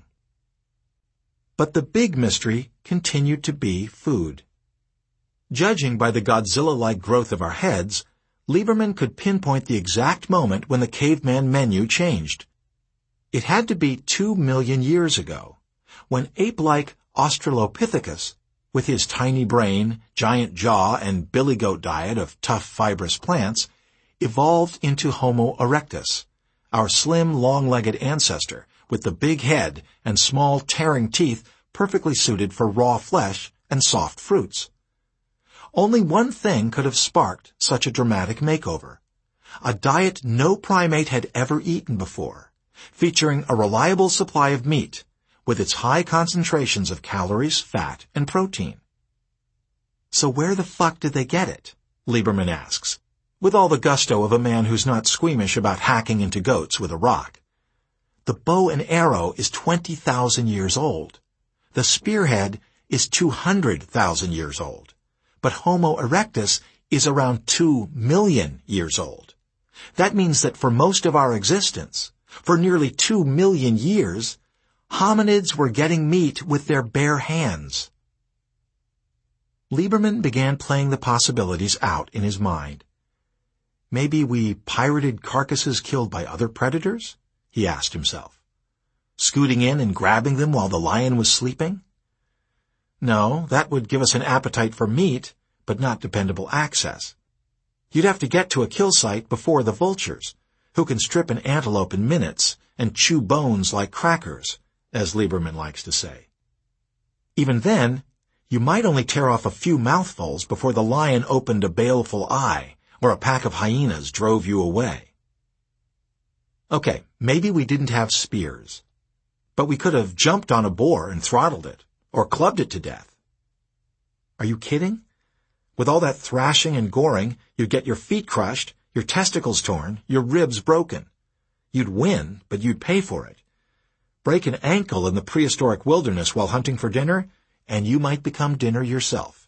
But the big mystery continued to be food. Judging by the Godzilla-like growth of our heads, Lieberman could pinpoint the exact moment when the caveman menu changed. It had to be 2 million years ago, when ape-like Australopithecus, with his tiny brain, giant jaw, and billy goat diet of tough fibrous plants, evolved into Homo erectus, our slim, long-legged ancestor, with the big head and small tearing teeth perfectly suited for raw flesh and soft fruits. Only one thing could have sparked such a dramatic makeover: a diet no primate had ever eaten before, featuring a reliable supply of meat, with its high concentrations of calories, fat, and protein. So where the fuck did they get it? Lieberman asks, with all the gusto of a man who's not squeamish about hacking into goats with a rock. The bow and arrow is 20,000 years old. The spearhead is 200,000 years old. But Homo erectus is around 2 million years old. That means that for most of our existence, for nearly 2 million years, hominids were getting meat with their bare hands. Lieberman began playing the possibilities out in his mind. Maybe we pirated carcasses killed by other predators? He asked himself. Scooting in and grabbing them while the lion was sleeping? No, that would give us an appetite for meat, but not dependable access. You'd have to get to a kill site before the vultures, who can strip an antelope in minutes and chew bones like crackers, as Lieberman likes to say. Even then, you might only tear off a few mouthfuls before the lion opened a baleful eye or a pack of hyenas drove you away. Okay, maybe we didn't have spears, but we could have jumped on a boar and throttled it, or clubbed it to death. Are you kidding? With all that thrashing and goring, you'd get your feet crushed, your testicles torn, your ribs broken. You'd win, but you'd pay for it. Break an ankle in the prehistoric wilderness while hunting for dinner, and you might become dinner yourself.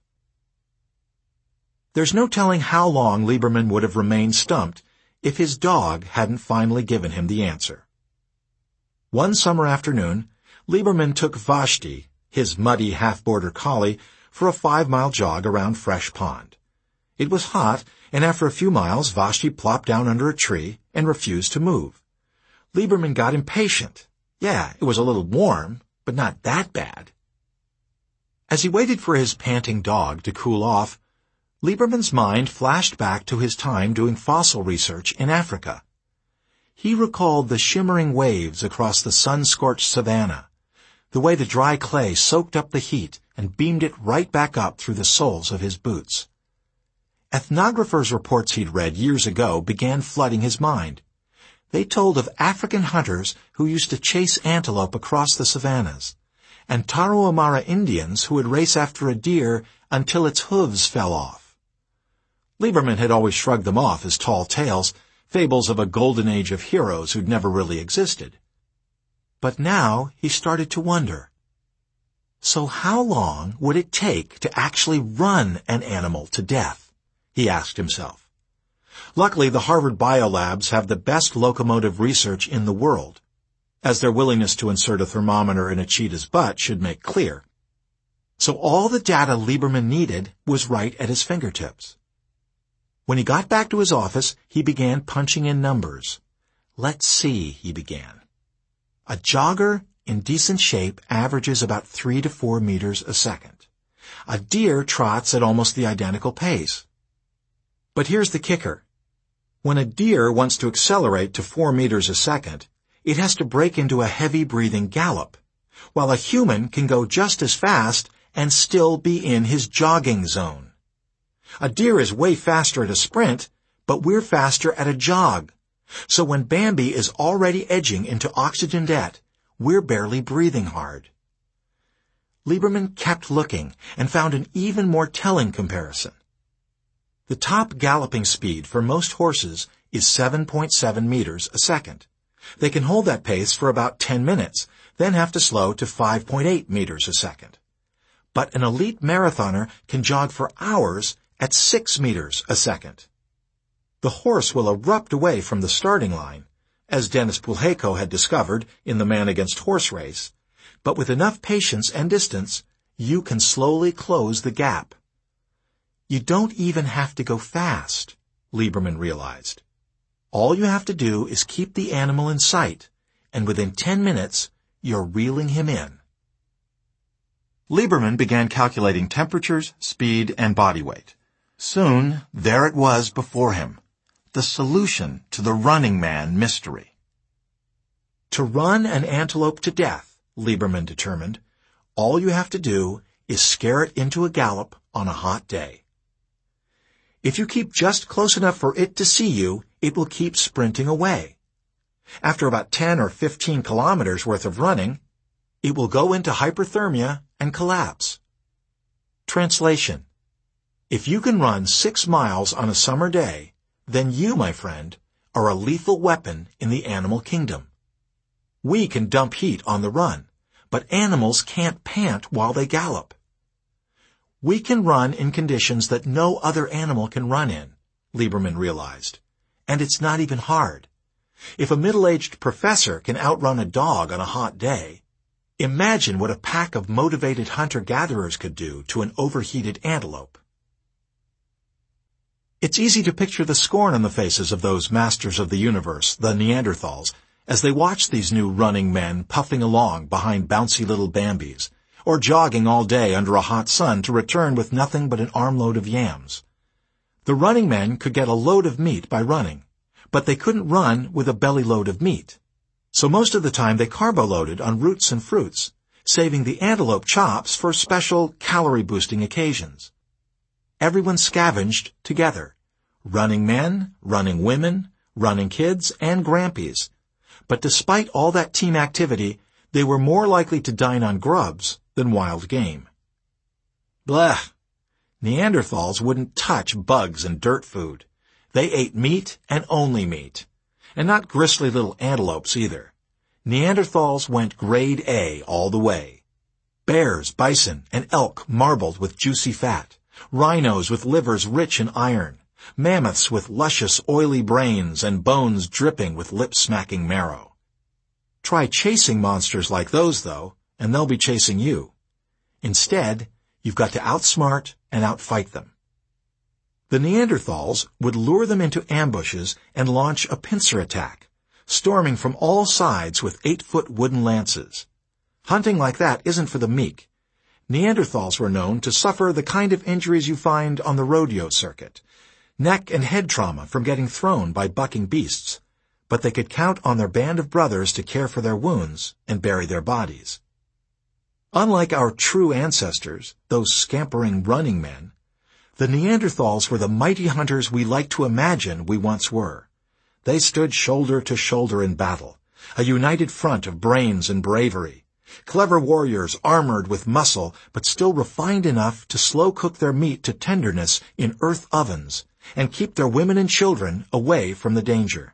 There's no telling how long Lieberman would have remained stumped if his dog hadn't finally given him the answer. One summer afternoon, Lieberman took Vashti, his muddy half-border collie, for a 5-mile jog around Fresh Pond. It was hot, and after a few miles, Vashti plopped down under a tree and refused to move. Lieberman got impatient. Yeah, it was a little warm, but not that bad. As he waited for his panting dog to cool off, Lieberman's mind flashed back to his time doing fossil research in Africa. He recalled the shimmering waves across the sun-scorched savanna, the way the dry clay soaked up the heat and beamed it right back up through the soles of his boots. Ethnographers' reports he'd read years ago began flooding his mind. They told of African hunters who used to chase antelope across the savannas, and Tarahumara Indians who would race after a deer until its hooves fell off. Lieberman had always shrugged them off as tall tales, fables of a golden age of heroes who'd never really existed. But now he started to wonder, so how long would it take to actually run an animal to death? He asked himself. Luckily, the Harvard Biolabs have the best locomotive research in the world, as their willingness to insert a thermometer in a cheetah's butt should make clear. So all the data Lieberman needed was right at his fingertips. When he got back to his office, he began punching in numbers. Let's see, he began. A jogger in decent shape averages about 3 to 4 meters a second. A deer trots at almost the identical pace. But here's the kicker. When a deer wants to accelerate to 4 meters a second, it has to break into a heavy-breathing gallop, while a human can go just as fast and still be in his jogging zone. A deer is way faster at a sprint, but we're faster at a jog. So when Bambi is already edging into oxygen debt, we're barely breathing hard. Lieberman kept looking and found an even more telling comparison. The top galloping speed for most horses is 7.7 meters a second. They can hold that pace for about 10 minutes, then have to slow to 5.8 meters a second. But an elite marathoner can jog for hours at 6 meters a second. The horse will erupt away from the starting line, as Dennis Pulheiko had discovered in the Man Against Horse race, but with enough patience and distance, you can slowly close the gap. You don't even have to go fast, Lieberman realized. All you have to do is keep the animal in sight, and within 10 minutes, you're reeling him in. Lieberman began calculating temperatures, speed, and body weight. Soon, there it was before him, the solution to the Running Man mystery. To run an antelope to death, Lieberman determined, all you have to do is scare it into a gallop on a hot day. If you keep just close enough for it to see you, it will keep sprinting away. After about 10 or 15 kilometers worth of running, It will go into hyperthermia and collapse. Translation: if you can run 6 miles on a summer day, then you, my friend, are a lethal weapon in the animal kingdom. We can dump heat on the run, but animals can't pant while they gallop. We can run in conditions that no other animal can run in, Lieberman realized. And it's not even hard. If a middle-aged professor can outrun a dog on a hot day, imagine what a pack of motivated hunter-gatherers could do to an overheated antelope. It's easy to picture the scorn on the faces of those masters of the universe, the Neanderthals, as they watch these new running men puffing along behind bouncy little Bambis, or jogging all day under a hot sun to return with nothing but an armload of yams. The running men could get a load of meat by running, but they couldn't run with a belly load of meat. So most of the time they carbo-loaded on roots and fruits, saving the antelope chops for special calorie-boosting occasions. Everyone scavenged together. Running men, running women, running kids, and grampies. But despite all that team activity, they were more likely to dine on grubs than wild game. Blech! Neanderthals wouldn't touch bugs and dirt food. They ate meat and only meat. And not gristly little antelopes either. Neanderthals went grade A all the way. Bears, bison, and elk marbled with juicy fat. Rhinos with livers rich in iron. Mammoths with luscious, oily brains and bones dripping with lip-smacking marrow. Try chasing monsters like those, though, and they'll be chasing you. Instead, you've got to outsmart and outfight them. The Neanderthals would lure them into ambushes and launch a pincer attack, storming from all sides with 8-foot wooden lances. Hunting like that isn't for the meek. Neanderthals were known to suffer the kind of injuries you find on the rodeo circuit. Neck and head trauma from getting thrown by bucking beasts, but they could count on their band of brothers to care for their wounds and bury their bodies. Unlike our true ancestors, those scampering running men, the Neanderthals were the mighty hunters we like to imagine we once were. They stood shoulder to shoulder in battle, a united front of brains and bravery. Clever warriors armored with muscle, but still refined enough to slow-cook their meat to tenderness in earth ovens and keep their women and children away from the danger.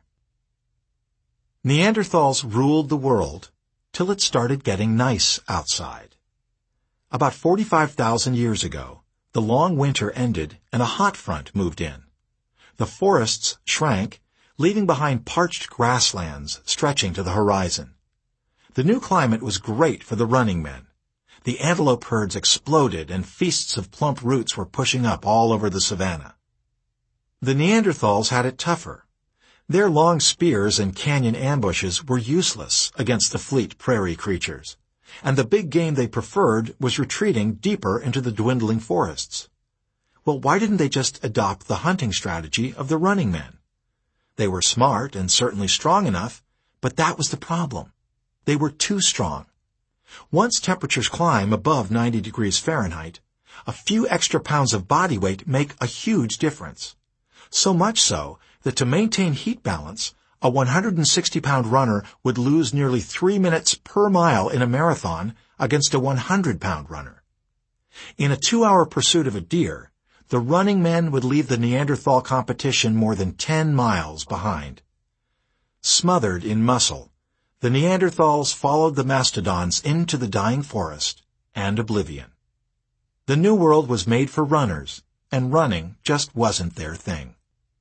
Neanderthals ruled the world till it started getting nice outside. About 45,000 years ago, the long winter ended and a hot front moved in. The forests shrank, leaving behind parched grasslands stretching to the horizon. The new climate was great for the running men. The antelope herds exploded and feasts of plump roots were pushing up all over the savanna. The Neanderthals had it tougher. Their long spears and canyon ambushes were useless against the fleet prairie creatures, and the big game they preferred was retreating deeper into the dwindling forests. Well, why didn't they just adopt the hunting strategy of the running men? They were smart and certainly strong enough, but that was the problem. They were too strong. Once temperatures climb above 90 degrees Fahrenheit, a few extra pounds of body weight make a huge difference. So much so that to maintain heat balance, a 160-pound runner would lose nearly 3 minutes per mile in a marathon against a 100-pound runner. In a 2-hour pursuit of a deer, the running men would leave the Neanderthal competition more than 10 miles behind. Smothered in muscle, the Neanderthals followed the mastodons into the dying forest and oblivion. The New World was made for runners, and running just wasn't their thing.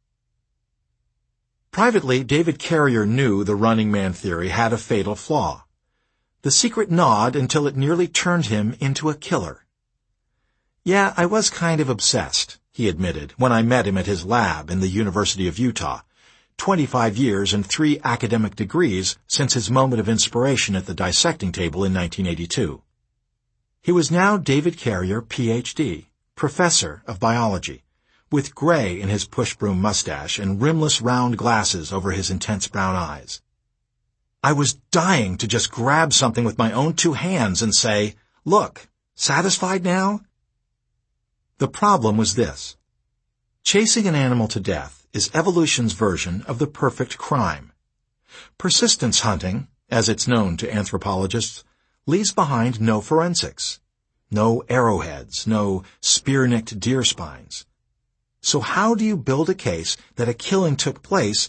Privately, David Carrier knew the running man theory had a fatal flaw. The secret gnawed until it nearly turned him into a killer. Yeah, I was kind of obsessed, he admitted, when I met him at his lab in the University of Utah, 25 years and 3 academic degrees since his moment of inspiration at the dissecting table in 1982. He was now David Carrier, Ph.D., professor of biology, with gray in his push-broom mustache and rimless round glasses over his intense brown eyes. I was dying to just grab something with my own 2 hands and say, "Look, satisfied now?" The problem was this. Chasing an animal to death is evolution's version of the perfect crime. Persistence hunting, as it's known to anthropologists, leaves behind no forensics. No arrowheads, no spear-nicked deer spines. So how do you build a case that a killing took place